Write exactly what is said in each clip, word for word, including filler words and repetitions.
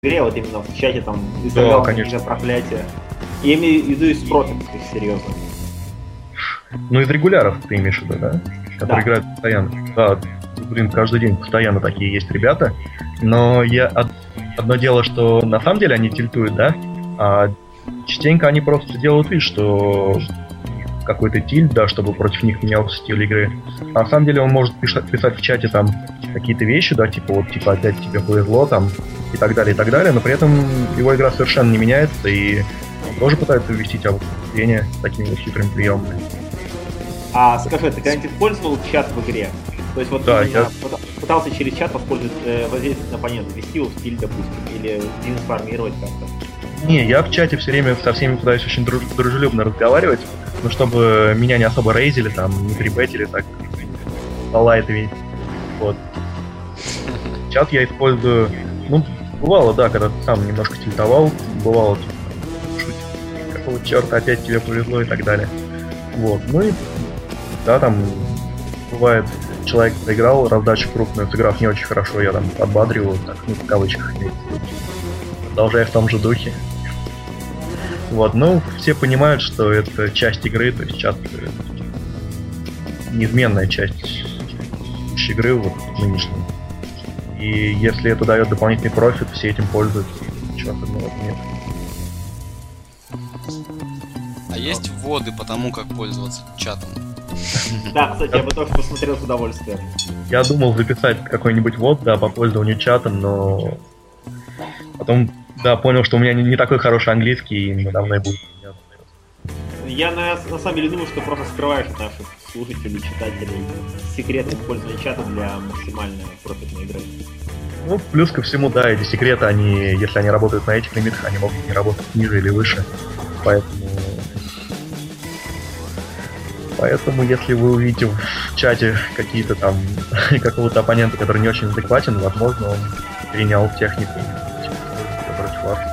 игре, вот именно в чате там Да, излагал конечно. какие-то проклятия. Я имею в виду из профи, то есть серьезно. Ну, из регуляров ты имеешь в виду, да? Которые Да. играют постоянно. Да, блин, каждый день постоянно такие есть ребята. Но я од- одно дело, что на самом деле они тильтуют, да? А частенько они просто делают вид, что какой-то тильт, да, чтобы против них менялся стиль игры. А на самом деле он может писать, писать в чате там какие-то вещи, да, типа вот, типа опять тебе повезло там и так далее, и так далее, но при этом его игра совершенно не меняется, и он тоже пытается ввести тебя в обсуждение такими вот хитрыми приемами. А скажи, ты когда-нибудь использовал чат в игре? То есть вот Да, именно я- пыта- пытался через чат воспользоваться, э, воздействовать на оппонента, ввести его в стиль, допустим, или информировать как-то. Не, я в чате все время со всеми пытаюсь очень друж- дружелюбно разговаривать, но чтобы меня не особо рейзили, там, не трибетили, так, по лайтовей. Вот. Чат я использую, ну, бывало, да, когда ты сам немножко тильтовал, бывало, типа, шутить, какого черта опять тебе повезло и так далее. Вот, ну и, да, там, бывает, человек проиграл раздачу крупную, сыграв не очень хорошо, я там подбадриваю, так, ну, в кавычках, продолжая в том же духе. Вот, ну, все понимают, что это часть игры, то есть чат э, неизменная часть игры вот нынешней. И если это дает дополнительный профит, все этим пользуются. Ничего особенного в этом нет. А есть вводы по тому, как пользоваться чатом? Да, кстати, я бы тоже посмотрел с удовольствием. Я думал записать какой-нибудь ввод, да, по пользованию чатом, но потом, да, понял, что у меня не, не такой хороший английский, и недавно и будет. Я на, на самом деле думаю, что просто скрываешь от наших слушателей, читателей секреты использования чата для максимально профитной игры. Ну, плюс ко всему, да, эти секреты, они, если они работают на этих лимитах, они могут не работать ниже или выше. Поэтому... Поэтому, если вы увидите в чате какие-то там какого-то оппонента, который не очень адекватен, возможно, он перенял технику против вас.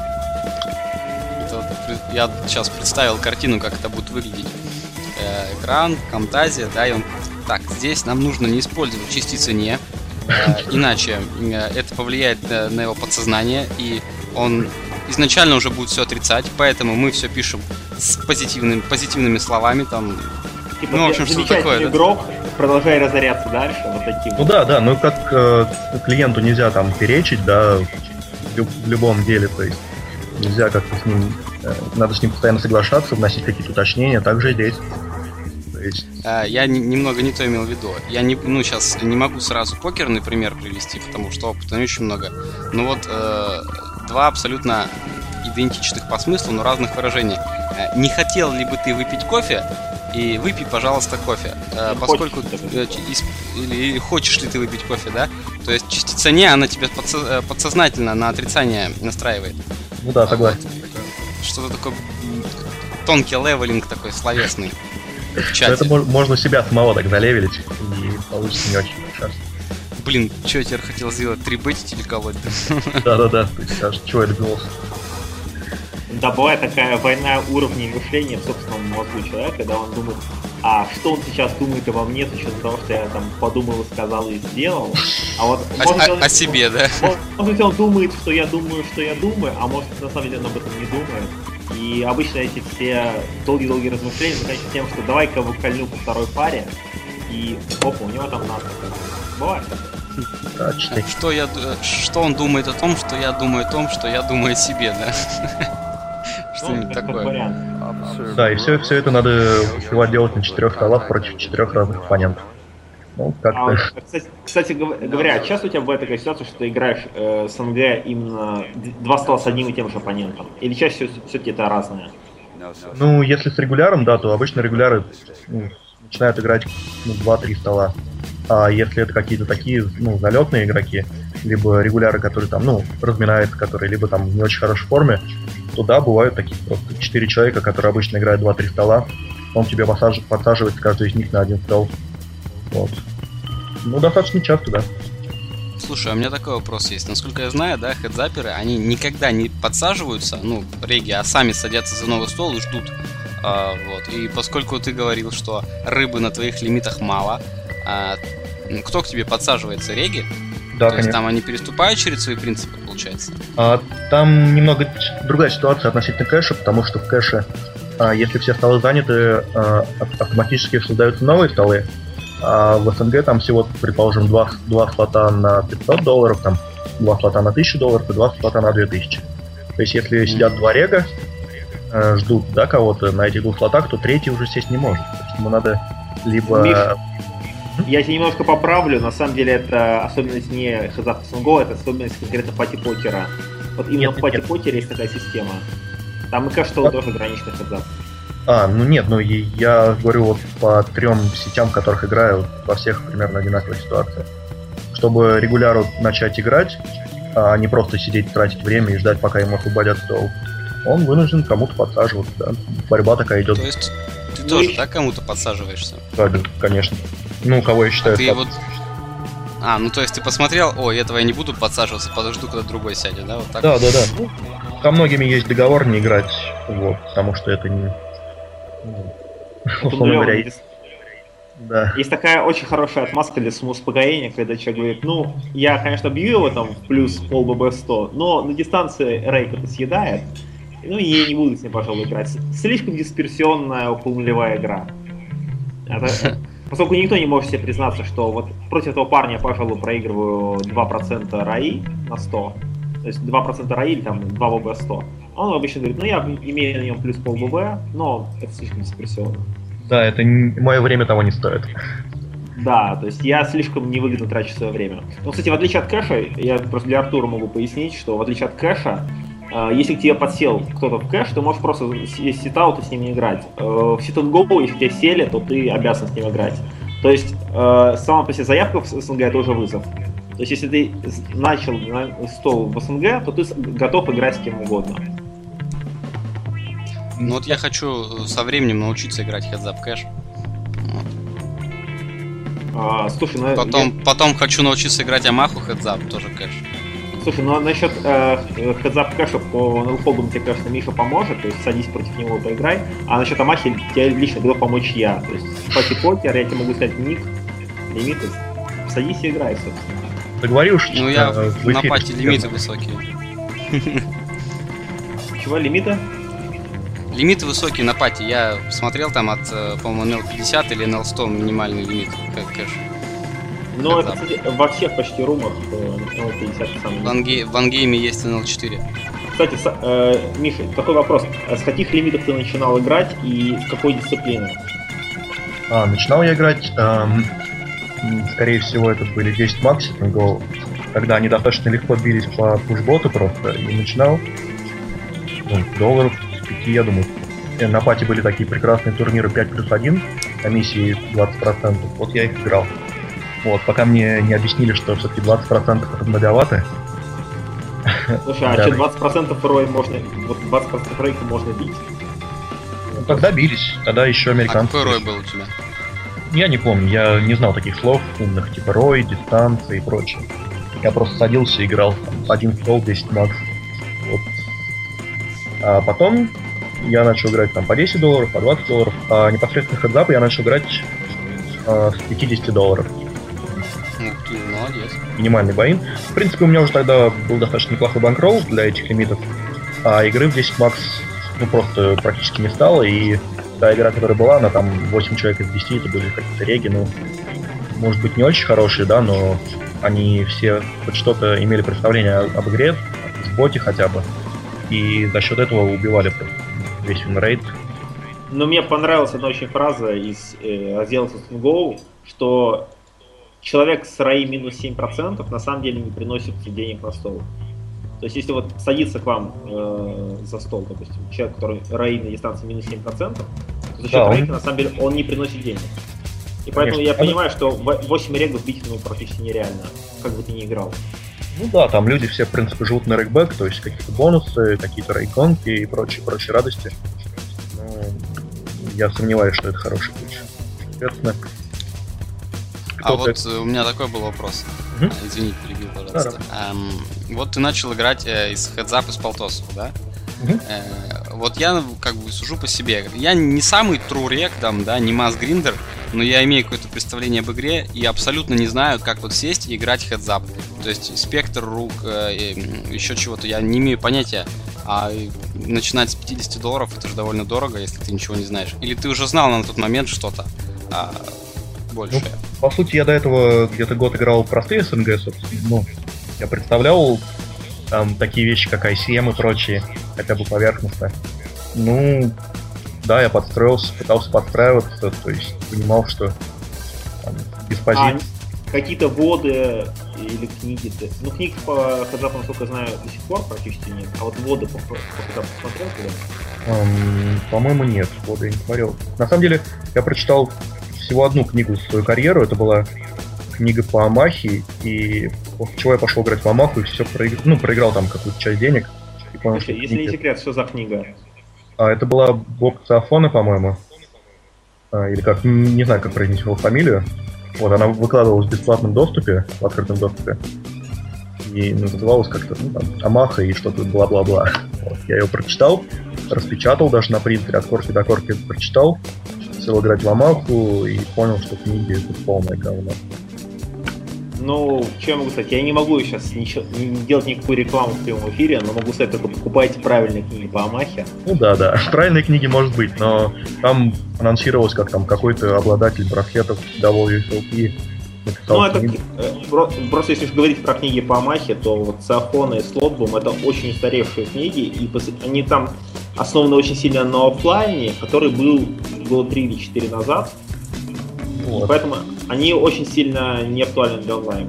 Это вот при- я сейчас представил картину, как это будет выглядеть. Э, экран, Camtasia, да, и он... Так, здесь нам нужно не использовать частицы «не», э, иначе э, это повлияет э, на его подсознание, и он изначально уже будет все отрицать, поэтому мы все пишем с позитивными, позитивными словами, там... Типа, Ну, в общем, что замечательный такое, да? игрок, продолжай разоряться дальше, вот таким. Ну да, да, ну как э, клиенту нельзя там перечить, да, в, лю- в любом деле, то есть нельзя как-то с ним, э, надо с ним постоянно соглашаться, вносить какие-то уточнения, также и здесь. То есть, Э, Я не- немного не то имел в виду. Я не, ну, сейчас не могу сразу покерный пример привести, потому что опыта не очень много. Но вот э, два абсолютно идентичных по смыслу, но разных выражений. Э, Не хотел ли бы ты выпить кофе? И выпей, пожалуйста, кофе. Э, Ну, Поскольку хочешь, э, ч- из- или, или хочешь ли ты выпить кофе, да? То есть частица «не», она тебя подсо- э, подсознательно на отрицание настраивает. ну да, согласен. Что-то такое м, тонкий левелинг такой словесный в Но чате. это мож- можно себя самого так залевелить, и получится не очень хорошо. Блин, что я теперь хотел сделать? Трибетить или кого-то? Да-да-да, ты скажешь, чего я добивался. Да, бывает такая война уровней мышления в собственном мозгу человека, когда он думает, а что он сейчас думает обо мне, с учетом того, что я там подумал, и сказал и сделал. А вот О, может, о- он, о себе, да? может, может быть, он думает, что я думаю, что я думаю, а может, на самом деле он об этом не думает. И обычно эти все долгие-долгие размышления заканчиваются тем, что давай-ка выкольну по второй паре, и опа, у него там надо. Бывает такое. Да, читай. Что, я, ду- что он думает о том, что я думаю о том, что я думаю о себе, да? Ну, Что-нибудь как, как такое. вариант. Да, и все, все это надо успевать делать на четырех столах против четырех разных оппонентов. Ну, А вот, как-то... кстати, кстати гов- говоря, часто у тебя бывает такая ситуация, что ты играешь э, с НГ именно д- два стола с одним и тем же оппонентом? Или чаще всего все-таки это разное? Ну, если с регуляром, да, то обычно регуляры ну, начинают играть ну, два-три стола. А если это какие-то такие, ну, залетные игроки, либо регуляры, которые там, ну, разминаются, которые либо там в не очень хорошей форме, то да, бывают такие просто четыре человека, которые обычно играют два-три стола. Он тебе посаж... подсаживает каждый из них на один стол. Вот. Ну, достаточно часто, да. Слушай, а у меня такой вопрос есть. Насколько я знаю, да, хедзаперы, они никогда не подсаживаются, ну, реги, а сами садятся за новый стол и ждут. А, вот. И поскольку ты говорил, что рыбы на твоих лимитах мало, а, ну, кто к тебе подсаживается, реги? Да, То есть там они переступают через свои принципы, получается? А, там немного другая ситуация относительно кэша, потому что в кэше, а, если все столы заняты, а, автоматически создаются новые столы. А в СНГ там всего, предположим, два, два слота на пятьсот долларов, там два слота на тысячу долларов и два слота на две тысячи. То есть если сидят два рега, э, ждут, да, кого-то на этих двух слотах, то третий уже сесть не может. То есть ему надо либо... Миш, я тебя немножко поправлю, на самом деле это особенность не Heads Up эс эн джи, это особенность конкретно пати-покера. Вот именно Нет, в пати-покере есть такая система. Там и кэш А- тоже ограничен Heads Up. А, ну нет, ну и я говорю вот по трем сетям, в которых играю, во всех примерно одинаковая ситуация. Чтобы регуляру начать играть, а не просто сидеть, тратить время и ждать, пока ему освободят стол, он вынужден кому-то подсаживаться, да. Борьба такая идет. То есть ты Ну тоже, и- да, кому-то подсаживаешься? Да, да, конечно. Ну, кого я считаю... А ты слаб- вот... А, ну то есть ты посмотрел, ой, этого я не буду подсаживаться, подожду, когда другой сядет, да, вот так? Да, да, да. Ну, со многими есть договор не играть, вот, потому что это не... ну, условно говоря, Нулевый. есть- да. Есть такая очень хорошая отмазка для самоуспокоения, когда человек говорит, ну, я, конечно, бью его там в плюс пол бэ бэ сто, но на дистанции рейк это съедает, ну и я не буду с ним, пожалуй, играть. Слишком дисперсионная околонулевая игра. Это- Поскольку никто не может себе признаться, что вот против этого парня я, пожалуй, проигрываю два процента РАИ на сто, то есть два процента РАИ или там два бэ бэ сто, он обычно говорит, ну я имею на нем плюс пол бэ бэ, но это слишком дисперсионно. Да, это не- мое время того не стоит. Да, то есть я слишком невыгодно трачу свое время. Ну, кстати, в отличие от кэша, я просто для Артура могу пояснить, что в отличие от кэша, э, если к тебе подсел кто-то в кэш, ты можешь просто есть ситаут и с ним не играть. Э, в Sit and Go, если тебя сели, то ты обязан с ним играть. То есть э, сама по себе заявка в СНГ это уже вызов. То есть если ты с- начал на стол в СНГ, то ты с- готов играть с кем угодно. Ну вот я хочу со временем научиться играть Heads Up Cash. А, слушай, ну, Потом, потом хочу научиться играть Амаху Heads Up, тоже кэш. я- слушай, ну насчет э, Heads Up кэша по налфогам тебе, конечно, Миша поможет, то есть садись против него, поиграй. А насчет Амахи тебе лично готов помочь я. То есть в пати-покер я тебе могу сказать ник, лимиты. Садись и играй, собственно. Ты говорил, что Ну я э, в на эфире пати серьезно. лимиты высокие. Чего, лимита? Лимиты высокие на пати. Я смотрел там от, э, по-моему, эн эл пятьдесят или эн эл сто минимальный лимит как кэш. Ну, Да. это, кстати, во всех почти румах э, эн эл пятьдесят самый. В анге- в ангейме есть эн эл четыре. Кстати, с- э, Миша, такой вопрос. А с каких лимитов ты начинал играть и с какой дисциплины? А, начинал я играть, эм, м, скорее всего, это были десять макс Sit and Go, когда они достаточно легко бились по пушботу просто, и начинал ну, долларов с пяти, я думаю. Э, На пати были такие прекрасные турниры пять плюс один, комиссии двадцать процентов, вот я их играл. Вот, пока мне не объяснили, что все-таки двадцать процентов это многовато. Слушай, а Да. что двадцать процентов рой можно, вот двадцать процентов рейка можно бить? Ну, тогда бились, тогда еще А американцы. какой рой был у тебя? Я не помню, я не знал таких слов умных, типа рой, дистанция и прочее. Я просто садился и играл там, один стол, десять макс. Вот. А потом я начал играть там по десять долларов, по двадцать долларов, а непосредственно хедзап я начал играть а, с пятьдесят долларов. Ух ты, молодец. Минимальный боин. В принципе, у меня уже тогда был достаточно неплохой банкролл для этих лимитов, а игры в десять макс ну просто практически не стало, и та игра, которая была, она там восемь человек из десяти, это были какие-то реги, ну, может быть, не очень хорошие, да, но они все хоть что-то имели представление об игре, в боте хотя бы, и за счет этого убивали просто весь винрейт. Но мне понравилась одна очень фраза из э, раздела Sit and Go, что человек с РАИ минус семь процентов на самом деле не приносит денег на стол. То есть если вот садится к вам э, за стол, допустим, человек, который РАИ на дистанции минус семь процентов, то за счет Да, он- рейка на самом деле он не приносит денег. И поэтому я Конечно. понимаю, что восемь регов бить ну, практически нереально, как бы ты ни играл. Ну да, там люди все, в принципе, живут на рейкбэк, то есть какие-то бонусы, какие-то рейконки и прочие, прочие радости. Но я сомневаюсь, что это хороший ключ. Соответственно, А кто-то- вот э, у меня такой был вопрос. Мгм. А, Извини, перебил, пожалуйста. Эм, вот ты начал играть э, из хедзап из полтосов, да? Мгм. Э, вот я как бы сужу по себе. Я не самый true рек, там, да, не масс гриндер, но я имею какое-то представление об игре и абсолютно не знаю, как вот сесть и играть хедзап. То есть спектр рук, э, еще чего-то, я не имею понятия. А начинать с пятьдесят долларов это же довольно дорого, если ты ничего не знаешь. Или ты уже знал на тот момент что-то а, большее? Ну, по сути, я до этого где-то год играл в простые СНГ, собственно. Ну, я представлял там такие вещи, как ай си эм и прочие, хотя бы поверхностно. Ну, да, я подстроился, пытался подстраиваться, то есть понимал, что там, без позиций... А, какие-то воды или книги? Ну, книг по хедзапу, насколько я знаю, до сих пор практически нет. А вот воды по хедзапу смотрел когда? Um, по-моему, нет, воды я не смотрел. На самом деле, я прочитал всего одну книгу в свою карьеру, это была книга по Амахе, и после чего я пошел играть в Амаху и все проиграл, ну, проиграл там какую-то часть денег. И понял, Слушай, что если книга... не секрет, что за книга? А, это была Боб Циафона, по-моему. А, или как, не знаю, как произнести его фамилию. Вот, она выкладывалась в бесплатном доступе, в открытом доступе. И называлась как-то, ну, там, Амаха и что-то бла-бла-бла. Вот, я ее прочитал, распечатал даже на принтере, от корки до корки прочитал, сел играть в Амаху и понял, что книги это полное говно. Ну, что я могу сказать? Я не могу сейчас ничего, не делать никакую рекламу в прямом эфире, но могу сказать, только покупайте правильные книги по Амахе. Ну да, да. Правильные книги может быть, но там анонсировалось, как там какой-то обладатель браслетов дабл ю эс эл пи написал. Ну, это э, просто если говорить про книги по Амахе, то вот Циафона и Слотбум это очень устаревшие книги, и они там основаны очень сильно на оффлайне, который был года три или четыре назад. Вот. Поэтому они очень сильно не актуальны для онлайна.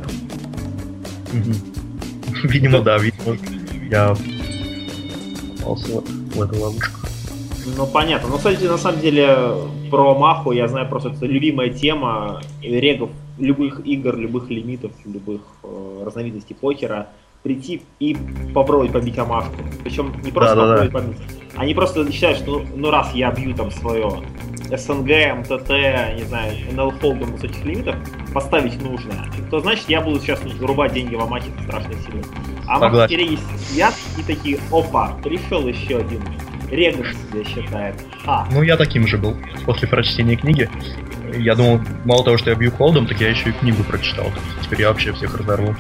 Угу. Видимо, да, видимо, я попался в эту ловушку. Ну, понятно. Но, кстати, на самом деле, про Маху я знаю просто, это любимая тема регов любых игр, любых лимитов, любых э, разновидностей покера. Прийти и попробовать побить Амашку. Причем не просто да, попробовать да, да. побить. Они просто считают, что ну, ну раз я бью там свое СНГ, МТТ, не знаю, эн эл Холдом высоких лимитов, поставить нужно, то значит я буду сейчас вырубать деньги в Амахе страшно сильно. А Амахи теперь сидят и такие, опа, пришел еще один. Регус себя считает. А. Ну я таким же был. После прочтения книги. Я думал, мало того, что я бью Холдом, так я еще и книгу прочитал. Теперь я вообще всех разорву.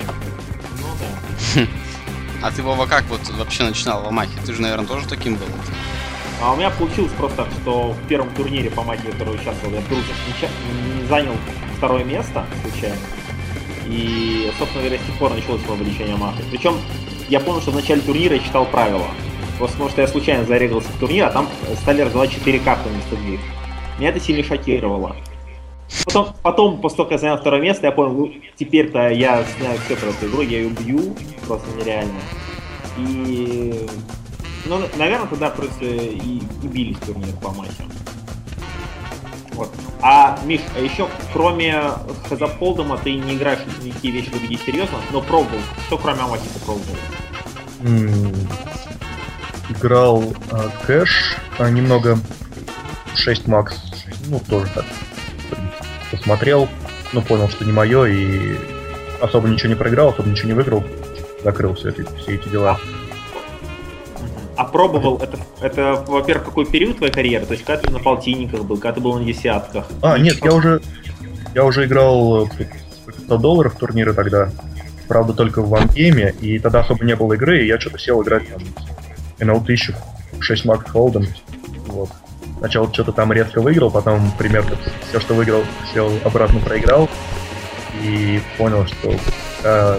А ты, Вова, как вот вообще начинал в Амахе? Ты же, наверное, тоже таким был? А у меня получилось просто так, что в первом турнире по Амахе, в котором участвовал, я вдруг не, не занял второе место случайно. И, собственно говоря, с тех пор началось мое увлечение Амахой. Причем я помню, что в начале турнира я читал правила. Просто потому что я случайно зарегался в турнир, а там стали раздавать четыре карты вместо двух. Меня это сильно шокировало. Потом, потом, после того, как я занял второе место, я понял, ну, теперь-то я знаю все про эту игру, я ее бью, просто нереально. И, ну, наверное, тогда просто и, и бились турнир по Амахе. Вот. А, Миш, а еще, кроме Хедзап Холдема, ты не играешь в никакие вещи в игре серьезно, но пробовал. Что кроме Амахи ты пробовал? Mm. Играл а, кэш, а, немного шесть макс, ну, тоже так. Посмотрел, ну, понял, что не мое, и особо ничего не проиграл, особо ничего не выиграл, закрыл все эти, все эти дела. А пробовал, это, это, во-первых, какой период твоей карьеры? То есть, когда ты на полтинниках был, когда ты был на десятках? А, нет, я уже, я уже играл сто долларов турниры тогда, правда, только в вангейме, и тогда особо не было игры, и я что-то сел играть там эн эл тысячу, шесть макс холдом, вот. Сначала что-то там резко выиграл, потом примерно все, что выиграл, все обратно проиграл. И понял, что... А,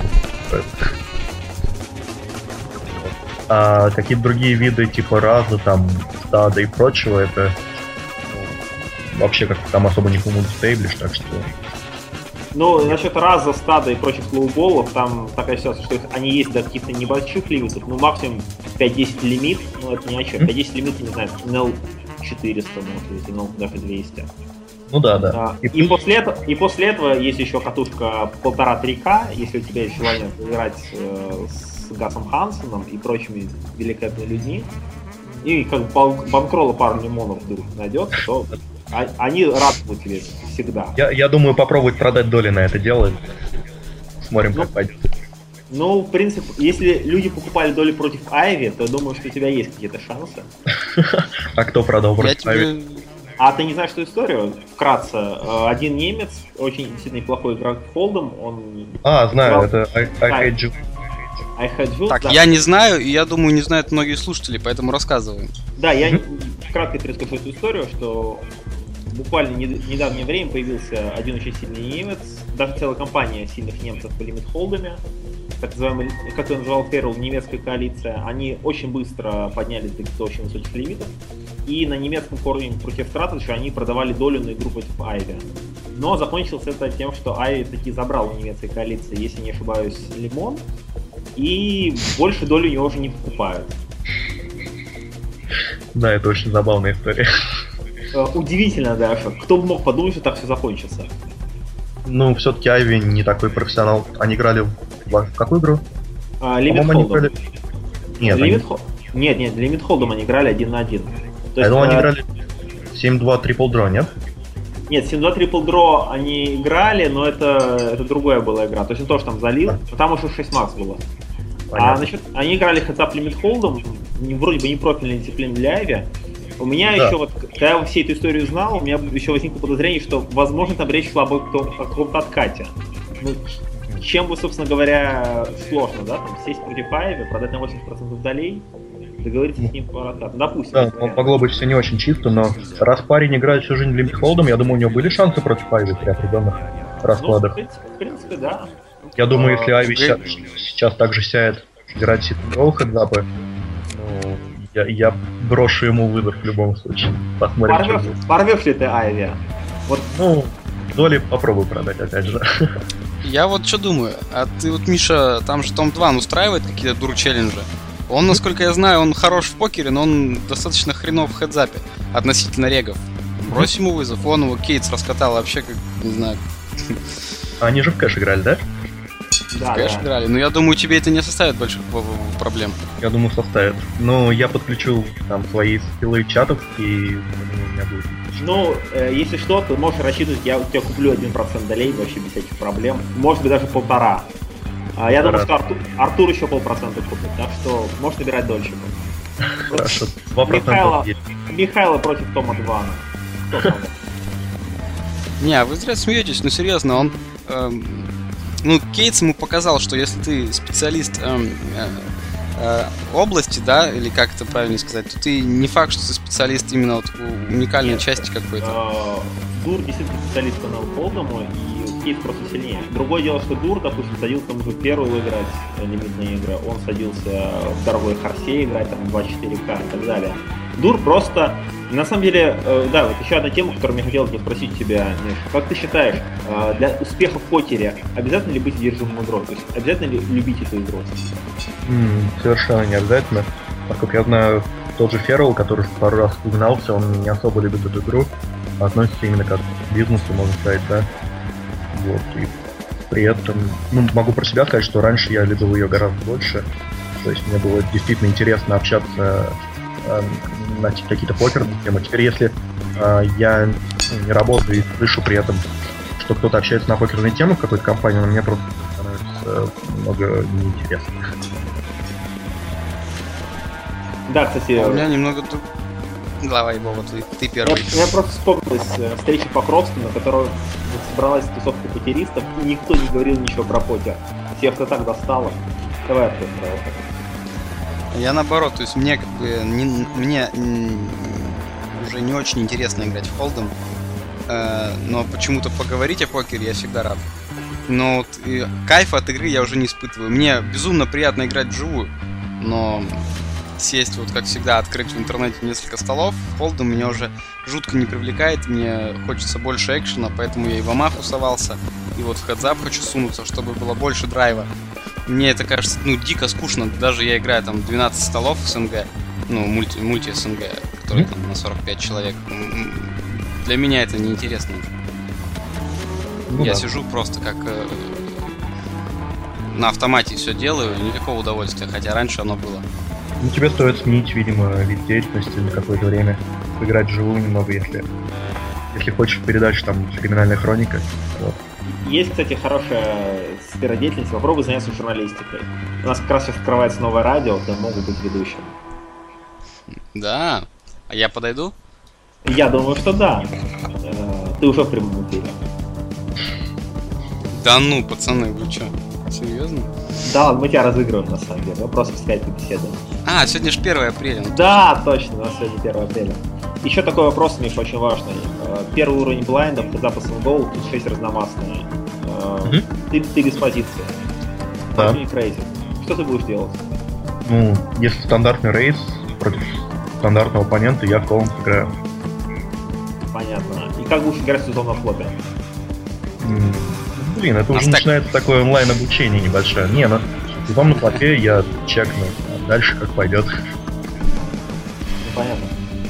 а какие-то другие виды, типа раза, там, стада и прочего, это ну, вообще как-то там особо не помультистейблишь, так что... Ну, насчет раза, стада и прочих слоуболов, там такая ситуация, что они есть до каких-то небольших лимитов, ну, максимум пять-десять лимит, ну, это ни о чем. пять-десять лимит, не знаю, эн эл четыреста, может быть, ну, даже двести. Ну да, да. А, и, и, после этого, и после этого есть еще катушка полтора-три ка, если у тебя есть желание играть э, с Гасом Хансеном и прочими великолепными людьми, и как бы банкролла пару лимонов вдруг найдется, то а, они рады будут тебе всегда. Я, я думаю, попробовать продать доли на это дело. Смотрим, ну, как пойдет. Ну, в принципе, если люди покупали доли против Айви, то я думаю, что у тебя есть какие-то шансы. А кто продал против Айви? А ты не знаешь эту историю? Вкратце. Один немец, очень сильный плохой игрок Холдом, он... А, знаю, играл... это I, I да. Hate Jude. I Hate Jude, Так, да. я не знаю, и я думаю, не знают многие слушатели, поэтому рассказываем. Да, я кратко перескажу эту историю, что буквально не, в недавнее время появился один очень сильный немец, даже целая компания сильных немцев по лимит холдами, так называемый, как я называл Феррел, немецкая коалиция. Они очень быстро поднялись до очень высоких лимитов, и на немецком форуме против Strategy они продавали долю на игру против Айви. Но закончилось это тем, что Айви таки забрал у немецкой коалиции, если не ошибаюсь, лимон, и больше долю у него уже не покупают. Да, это очень забавная история. Удивительно даже. Кто бы мог подумать, что так все закончится. Ну, все-таки Айви не такой профессионал. Они играли в, в какую игру? Лимит По-моему, они Холдом. играли... Нет, Limit они... Hol- нет, нет, Лимит Холдом они играли один на один. То Я есть, думал, они э, играли семь два Triple Draw, нет? Нет, семь два Triple Draw они играли, но это, это другая была игра. То есть он тоже там залил, но там уже шесть макс было. Понятно. А насчет, они играли Heads-Up Limit Холдом, вроде бы не профильная дисциплина для Айви. У меня Да. еще вот, когда я всю эту историю знал, у меня еще возникло подозрение, что, возможно, там речь шла об о каком-то откате. Ну, чем бы, собственно говоря, сложно, да, там сесть против Айви, продать на восемьдесят процентов долей, договориться с ним по откату. Допустим. Да, например. могло быть все не очень чисто, но раз парень играет всю жизнь Лимит Холдом, я думаю, у него были шансы против Айви при определенных Ну, в раскладах. принципе, в принципе, да. Я думаю, если Айви Гэ- ща- сейчас также сядет играть ситроу хедзапы, ну, я, я брошу ему вызов в любом случае. Посмотрим, что Порвешь, будет. порвешь ли ты Айви? Вот Ну, доли попробую продать, опять же. Я вот что думаю, а ты вот, Миша, там же Том два устраивает какие-то дур-челленджи. Он, насколько я знаю, он хорош в покере, но он достаточно хренов в хедзапе относительно регов. Брось ему вызов, он его Кейтс раскатал вообще, как, не знаю, Они же в кэш играли, да? да, кэш да. играли. Но я думаю, тебе это не составит больших в- в- проблем. Я думаю, составит. Ну, я подключу там свои скиллы чатов, и думаю, у меня будет. Ну, э, если что, ты можешь рассчитывать, я у тебя куплю один процент долей, вообще без всяких проблем. Может быть, даже полтора. А я думаю, что Артур, Артур еще полпроцента купит, так что можешь набирать дольщиков. Хорошо, два процента Михайло, есть. Михайло против Тома два. Кто там? Не, а вы зря смеетесь, ну серьезно, он... эм, ну, Кейтс ему показал, что если ты специалист эм, э, э, области, да, или как это правильно сказать, то ты не факт, что ты специалист именно вот у уникальной Нет. части какой-то. Э, Дур действительно специалист по Холдому, и Кейс просто сильнее. Другое дело, что Дур, допустим, садился там уже первую играть э, лимитные игры, он садился в дорогой Харсе играть, там два четыре ка и так далее. Дур просто... На самом деле, э, да, вот еще одна тема, которую мне хотелось бы спросить тебя, Миш. Как ты считаешь, э, для успеха в покере обязательно ли быть одержимым игрой? То есть обязательно ли любить эту игру? М, совершенно не обязательно. Насколько я знаю, тот же Феррел, который пару раз угнался, он не особо любит эту игру, а относится именно как к бизнесу, можно сказать, да. Вот, и при этом, ну, могу про себя сказать, что раньше я любил ее гораздо больше. То есть мне было действительно интересно общаться э, на какие-то покерные темы. Теперь, если э, я не работаю и слышу при этом, что кто-то общается на покерные темы в какой-то компании, но мне просто становится много неинтересно. Да, кстати, А у меня немного... друг- Давай, Вова, ты, ты я, первый. я просто вспомнилась э, встреча Покровского, на которой вот собралась тусовка покеристов, и никто не говорил ничего про покер. Всех это так достало. Давай, Артур, давай. Я наоборот, то есть мне как бы не- мне м, уже не очень интересно играть в холдом, э, но почему-то поговорить о покере я всегда рад. Но вот, и кайфа от игры я уже не испытываю. Мне безумно приятно играть вживую, но сесть вот как всегда, открыть в интернете несколько столов, холдом меня уже жутко не привлекает, мне хочется больше экшена, поэтому я и в Амаху совался, и вот в хедзап хочу сунуться, чтобы было больше драйва. Мне это кажется, ну, дико скучно, даже я играю там двенадцать столов СНГ, ну, мульти, мульти СНГ, который там на сорок пять человек. М, Для меня это неинтересно. Ну я да. сижу просто как э, на автомате все делаю, никакого удовольствия, хотя раньше оно было. Ну, тебе стоит сменить, видимо, вид деятельности на какое-то время, поиграть вживую немного, если, если хочешь передачу там «Криминальная хроника». Вот. Есть, кстати, хорошая сфера деятельности. Попробуй заняться журналистикой. У нас как раз сейчас открывается новое радио, где могут быть ведущим. Да, а я подойду? Я думаю, что да. Э, Ты уже в прямом эфире. Да ну, пацаны, вы чё? Серьезно? Да, мы тебя разыгрываем на самом деле. Мы просто в скайпе беседуем. А, сегодня же первое апреля. ну, Да, точно, у нас сегодня первое апреля. Еще такой вопрос, Миша, очень важный. Э, Первый уровень блайндов под запасом гол, тут шесть разномастные. Э, Мгм. Ты, ты без позиции. Да. Противник рейзит. Что ты будешь делать? Ну, если стандартный рейс против стандартного оппонента, я в колонн играю. Понятно. И как будешь играть в сезон на флопе? М, Блин, это А уже стак- начинается такое онлайн-обучение небольшое. Не, ну, в том на плохе я чекну, а дальше как пойдет. Ну, понятно.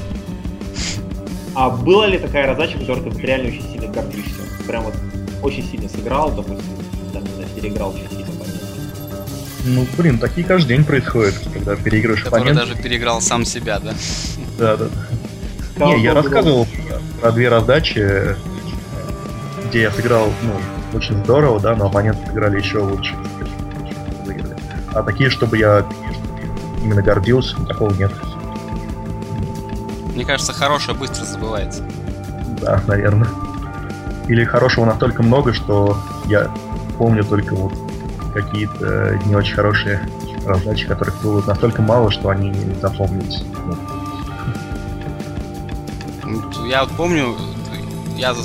А была ли такая раздача, которой ты вот реально очень сильно гордишься? Прям вот очень сильно сыграл, допустим, там, не знаю, переиграл очень сильно оппонента. Ну, блин, такие каждый день происходят, когда переигрываешь Который оппонента. даже переиграл сам себя, да? Да, да. Кого Не, я был рассказывал про две раздачи, где я сыграл, ну, очень здорово, да, но оппоненты сыграли еще лучше. Выиграли. А такие, чтобы я именно гордился, такого нет. Мне кажется, хорошее быстро забывается. Да, наверное. Или хорошего настолько много, что я помню только вот какие-то не очень хорошие раздачи, которых было настолько мало, что они не запомнились. Ну, Ну, Я вот помню, я за